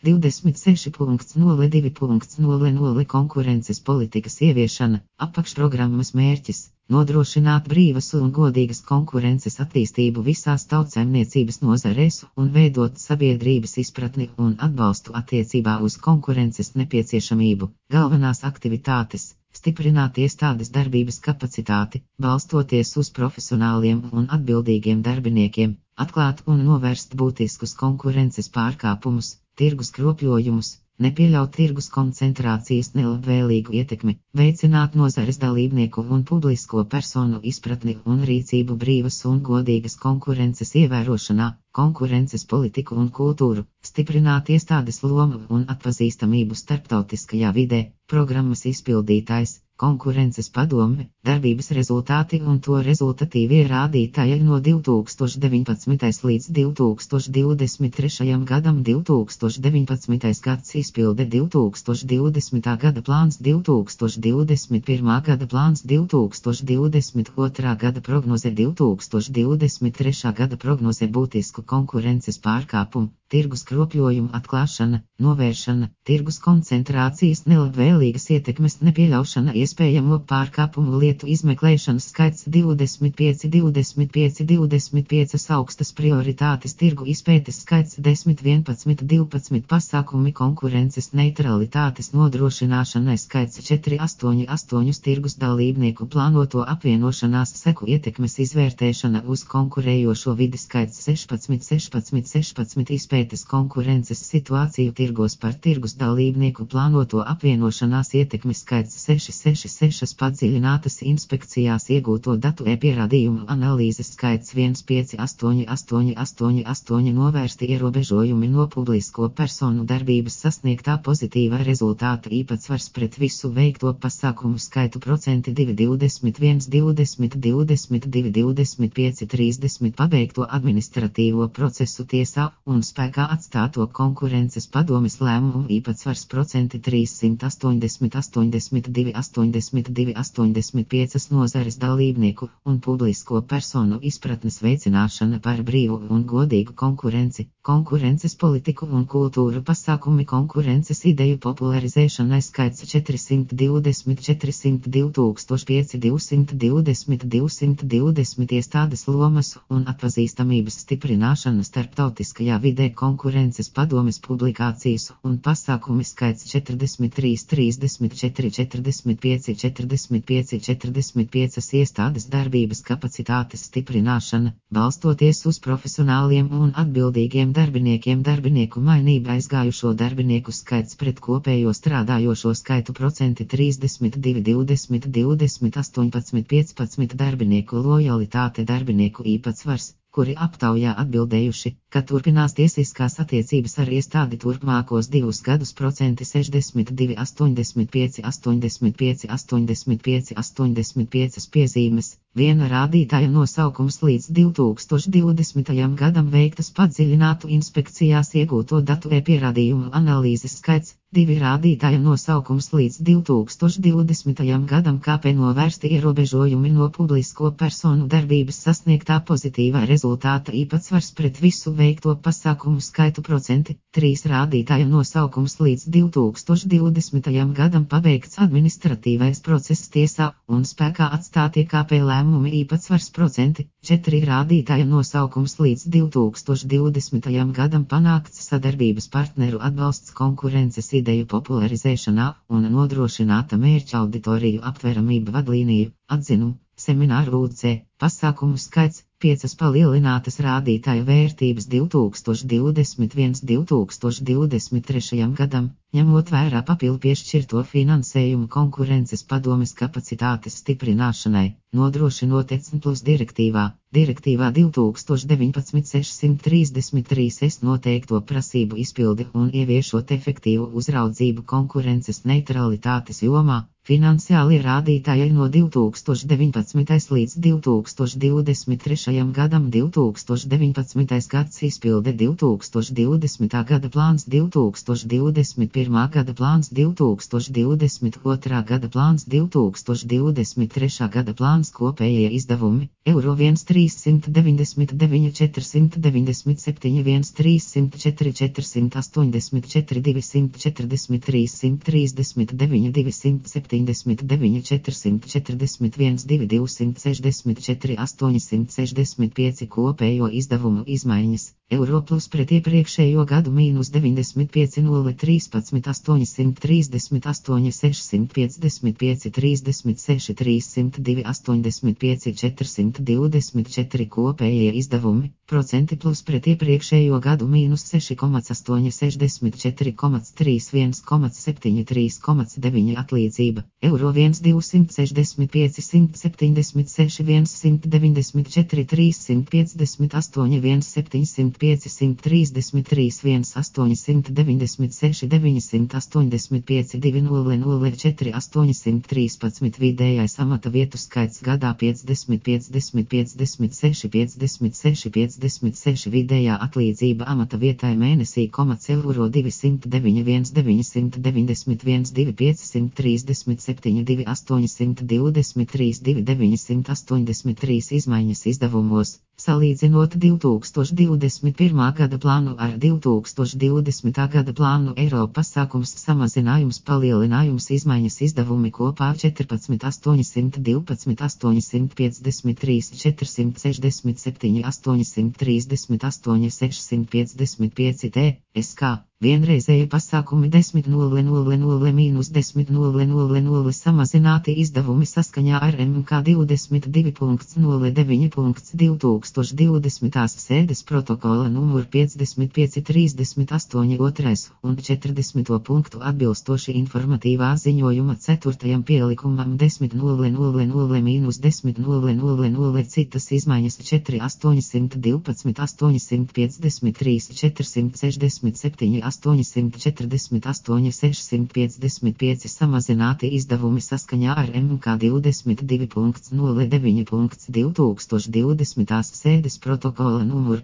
26.02.00 konkurences politikas ieviešana, apakšprogrammas mērķis – nodrošināt brīvas un godīgas konkurences attīstību visās tautsaimniecības nozarēs un veidot sabiedrības izpratni un atbalstu attiecībā uz konkurences nepieciešamību. Galvenās aktivitātes – stiprināt iestādes darbības kapacitāti, balstoties uz profesionāliem un atbildīgiem darbiniekiem, atklāt un novērst būtiskus konkurences pārkāpumus, tirgus kropļojumus, nepieļaut tirgus koncentrācijas nelabvēlīgu ietekmi, veicināt nozares dalībnieku un publisko personu izpratni un rīcību brīvas un godīgas konkurences ievērošanā, konkurences politiku un kultūru, stiprināt iestādes lomu un atpazīstamību starptautiskajā vidē, programmas izpildītājs, konkurences padome, darbības rezultāti un to rezultatīvie rādītāji no 2019. līdz 2023. gadam 2019. gads izpilde 2020. gada plāns 2021. gada plāns 2022. gada prognoze 2023. gada prognoze būtisku konkurences pārkāpumu, tirgus kropļojumu atklāšana, novēršana, tirgus koncentrācijas nelabvēlīgas ietekmes nepieļaušana, iespējamo pārkāpumu lietu izmeklēšanas skaits 25 augstas prioritātes, tirgu izpētes skaits 10 11 12 pasākumi konkurences neutralitātes nodrošināšanai skaits 4 8 tirgus dalībnieku plānoto apvienošanās seku ietekmes izvērtēšana uz konkurējošo vidi skaits 16 izpētes konkurences situāciju tirgos par tirgus dalībnieku plānoto apvienošanās ietekmes skaits 6 padziļinātas inspekcijās iegūto datu pierādījumu analīzes skaits 1,588 novērsti ierobežojumi no publisko personu darbības sasniegtā pozitīva rezultāta īpatsvars pret visu veikto pasākumu skaitu procenti 2,21, 20, 22, 25, 30 pabeigto administratīvo procesu tiesā un spēkā atstāto konkurences padomes lēmumu īpatsvars procenti 380, 82, 82, 85 nozares dalībnieku un publisko personu izpratnes veicināšana par brīvu un godīgu konkurenci, konkurences politiku un kultūru pasākumi konkurences ideju popularizēšanai skaits 420, 400, 2005, 220, 220 iestādes lomas un atpazīstamības stiprināšana starptautiskajā vidē konkurences padomes publikācijas un pasākumi skaits 43, 34, 45, 45, 45 iestādes darbības kapacitātes stiprināšana, balstoties uz profesionāliem un atbildīgiem darbiniekiem darbinieku mainība aizgājušo darbinieku skaits pret kopējo strādājošo skaitu procenti 32, 20, 20, 18, 15 darbinieku lojalitāte darbinieku īpatsvars, kuri aptaujā atbildējuši, ka turpinās tiesiskās attiecības ar iestādi turpmākos 2 gadus procenti 62, 85, 85, 85, 85 piezīmes. Viena rādītāja nosaukums līdz 2020. gadam veiktas padziļinātu inspekcijās iegūto datu pierādījumu analīzes skaits, 2 rādītāja nosaukums līdz 2020. gadam KP novērsti ierobežojumi no publisko personu darbības sasniegtā pozitīvā rezultāta īpatsvars pret visu veikto pasākumu skaitu procenti, 3 rādītāja nosaukums līdz 2020. gadam pabeigts administratīvais process tiesā un spēkā atstātie KP lēmumi īpatsvars procenti, 4 rādītāja nosaukums līdz 2020. gadam panākts sadarbības partneru atbalsts konkurences ideju popularizēšanā un nodrošināta mērķa auditoriju aptveramība vadlīniju, atzinumu, semināru UC, pasākumu skaits, 5 palielinātas rādītāja vērtības 2021-2023. gadam, ņemot vērā papildu piešķirto finansējumu konkurences padomes kapacitātes stiprināšanai, nodrošinot ECN+ direktīvā 2019-633 noteikto prasību izpildi un ieviešot efektīvu uzraudzību konkurences neutralitātes jomā. Finansiālie rādītāji no 2019. līdz 2023. gadam 2019. gads izpilde 2020. gada plāns 2021. gada plāns 2022. gada plāns 2023. gada plāns kopējie izdevumi, eiro 1,3 399 497 1 304 484 243 139 279 441 264 865 kopējo izdevumu izmaiņas. Eiro plus pret iepriekšējo gadu -95 013 838 655 36 302 85 424 kopējie izdevumi, procenti plus pret iepriekšējo gadu -6,8 64,3 1,73,9 atlīdzība, eiro 1 265 176 1 194 358 1 705 133 1 896 985 2004 813 vidējais amata vietu skaits gadā 50 50 56 56 56 vidējā atlīdzība amata vietai mēnesī eiro 209 1 991 2 537 2 823 2 983 izmaiņas izdevumos. Salīdzinot 2021. gada plānu ar 2020. gada plānu, eiro pasākums samazinājums palielinājums izmaiņas izdevumi kopā 14 812 853 467 838 655 TSK. Vienreizēji pasākumi 10.00 -10.00 samazināti izdevumi saskaņā ar MK 22.09.2020. sēdes protokola numur 5538 2 un 40. punktu atbilstoši informatīvā ziņojuma 4. pielikumam 10.00 -10.00 citas izmaiņas 4 812 853 467 848 655 samazināti izdevumi saskaņā ar MK 22.09.2020. sēdes protokola numur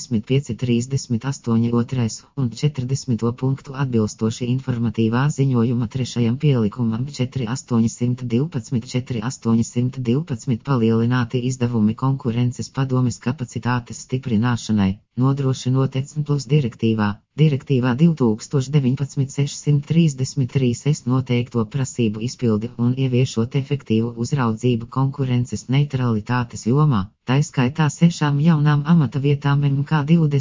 5538 2 un 40. punktu atbilstoši informatīvā ziņojuma 3. pielikumam 4 812 4 812 palielināti izdevumi konkurences padomes kapacitātes stiprināšanai, nodrošinot ECN plus direktīvā 2019-633 noteikto prasību izpildi un ieviešot efektīvu uzraudzību konkurences neutralitātes jomā, taiskaitā 6 jaunām amata vietām MK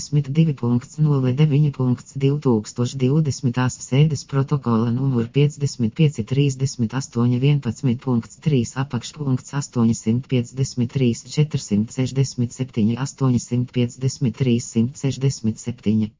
22.09.2020. sēdes protokola numur 5538 11.3 apakšpunkts 853 467 853 167.